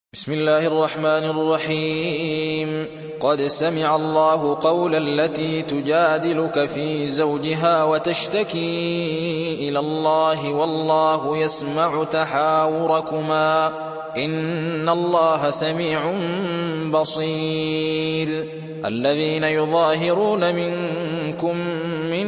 بسم الله الرحمن الرحيم. قد سمع الله قول التي تجادلك في زوجها وتشتكي إلى الله والله يسمع تحاوركما إن الله سميع بصير. الذين يظاهرون منكم من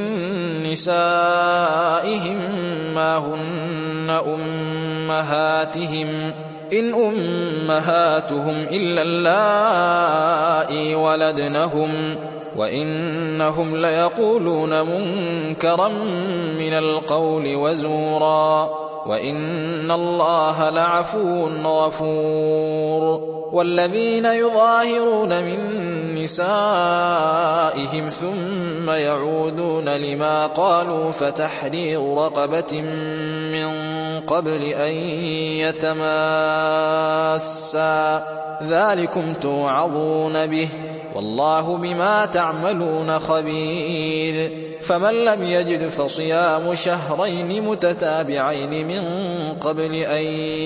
نسائهم ما هن أمهاتهم إن أمهاتهم إلا اللائي ولدنهم وإنهم ليقولون منكرا من القول وزورا وإن الله لعفو غفور. والذين يظاهرون من نسائهم ثم يعودون لما قالوا فتحرير رقبة من قبل أن يتماسا ذلكم توعظون به والله بما تعملون خبير. فمن لم يجد فصيام شهرين متتابعين من قبل أن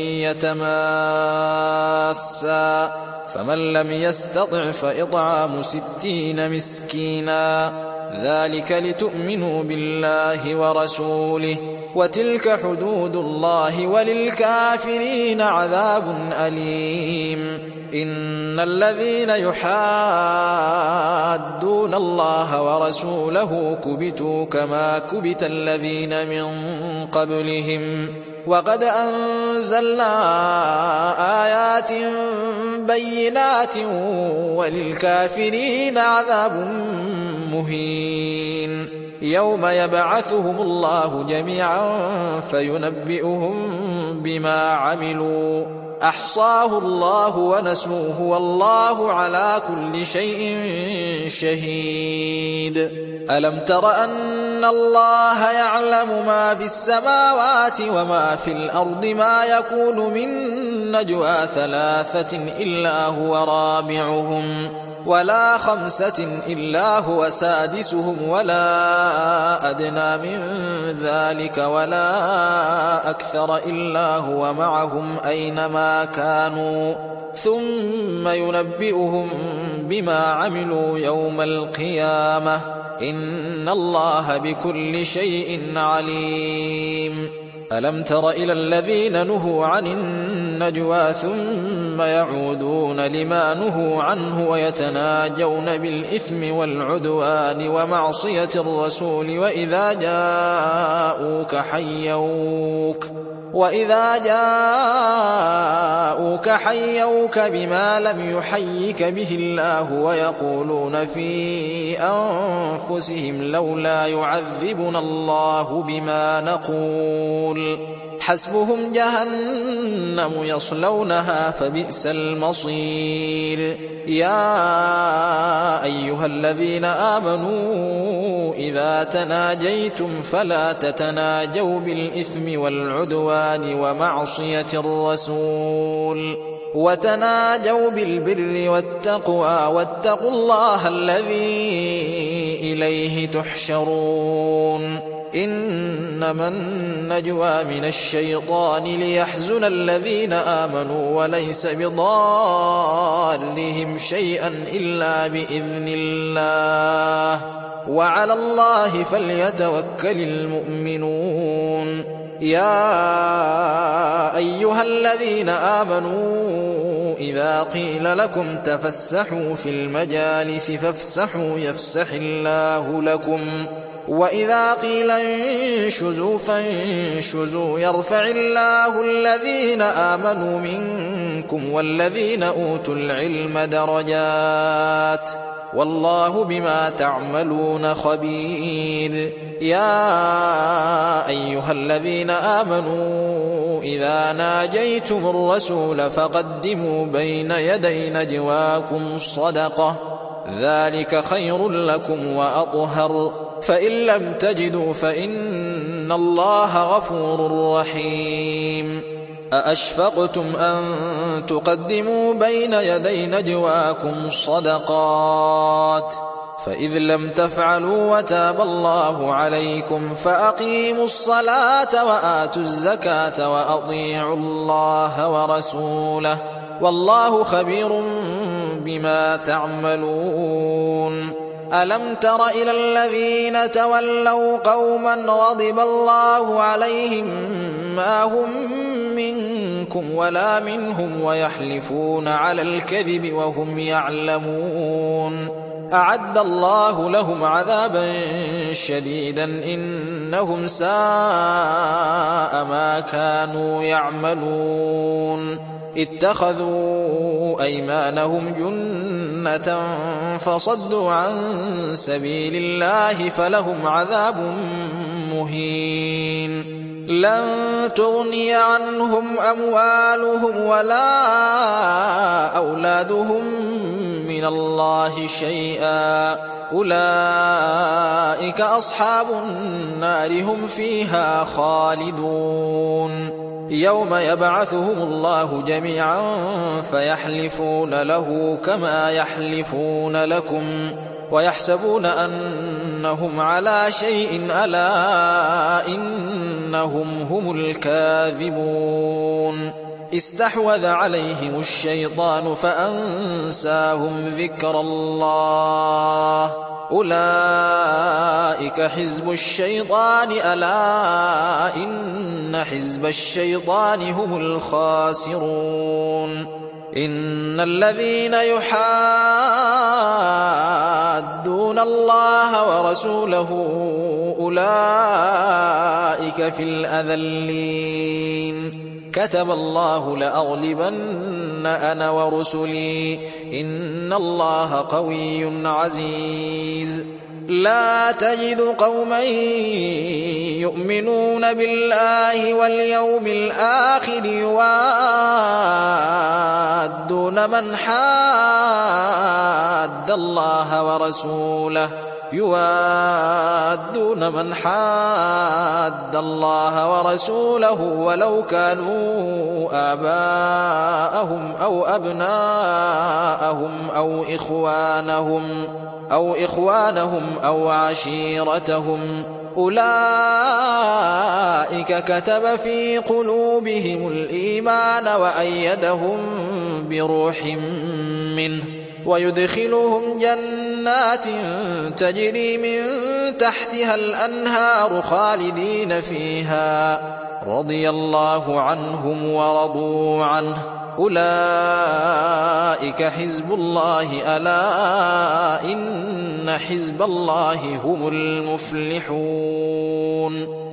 يتماسا فمن لم يستطع فإطعام 60 مسكينا ذلك لتؤمنوا بالله ورسوله وتلك حدود الله وللكافرين عذاب أليم. إن الذين يحادون الله ورسوله كبتوا كما كبت الذين من قبلهم وقد أنزلنا آيات بينات وللكافرين عذاب مهين. يوم يبعثهم الله جميعا فينبئهم بما عملوا أحصاه الله ونسوه والله على كل شيء شهيد. ألم تر أن الله يعلم ما في السماوات وما في الأرض ما يكون من نجوى 3 إلا هو رابعهم ولا 5 إلا هو سادسهم ولا أدنى من ذلك ولا أكثر إلا هو معهم أينما كانوا ثم ينبئهم بما عملوا يوم القيامة إن الله بكل شيء عليم. ألم تر إلى الذين نهوا عن النجوى ثم يعودون لما نهوا عنه ويتناجون بالإثم والعدوان ومعصية الرسول وإذا جاءوك حيوك بما لم يحيك به الله ويقولون في أنفسهم لولا يعذبنا الله بما نقول حسبهم جهنم يصلونها فبئس المصير. يا أيها الذين آمنوا إذا تناجيتم فلا تتناجوا بالإثم والعدوان ومعصية الرسول وتناجوا بالبر والتقوى واتقوا الله الذي إليه تحشرون. إنما النجوى من الشيطان ليحزن الذين آمنوا وليس بضارهم شيئا إلا بإذن الله وعلى الله فليتوكل المؤمنون. يا أيها الذين آمنوا إذا قيل لكم تفسحوا في المجالس فافسحوا يفسح الله لكم وإذا قيل انشزوا فانشزوا يرفع الله الذين آمنوا منكم والذين أوتوا العلم درجات والله بما تعملون خبير. يا أيها الذين آمنوا إذا ناجيتم الرسول فقدموا بين يدي نجواكم صدقة ذلك خير لكم وأطهر فإن لم تجدوا فإن الله غفور رحيم. أأشفقتم أن تقدموا بين يدي نجواكم صدقات فإذ لم تفعلوا وتاب الله عليكم فأقيموا الصلاة وآتوا الزكاة وأطيعوا الله ورسوله والله خبير بما تعملون. ألم تر إلى الذين تولوا قوما غضب الله عليهم ما هم منكم ولا منهم ويحلفون على الكذب وهم يعلمون أعد الله لهم عذابا شديدا إنهم ساء ما كانوا يعملون. اتخذوا أيمانهم جنة فصدوا عن سبيل الله فلهم عذاب مهين. لن تغني عنهم أموالهم ولا أولادهم من الله شيئا أولئك أصحاب النار هم فيها خالدون. يوم يبعثهم الله جميعا فيحلفون له كما يحلفون لكم ويحسبون أنهم على شيء ألا إنهم هم الكاذبون. استحوذ عليهم الشيطان فأنساهم ذكر الله أولئك حزب الشيطان ألا إن حزب الشيطان هم الخاسرون. إن الذين يحادون الله ورسوله أولئك في الأذلين. كتب الله لأغلبن أنا ورسلي إن الله قوي عزيز. لا تجد قوما يؤمنون بالله واليوم الآخر يوادون من حاد الله ورسوله ولو كانوا آباءهم أو أبناءهم أو إخوانهم أو عشيرتهم أولئك كتب في قلوبهم الإيمان وأيدهم بروح منه ويدخلهم جنات تجري من تحتها الأنهار خالدين فيها رضي الله عنهم ورضوا عنه أولئك حزب الله ألا إن حزب الله هم المفلحون.